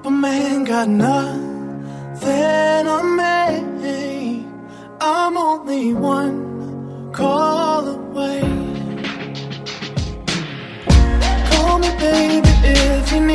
a man got nothing on me. I'm only one call away. Call me baby if you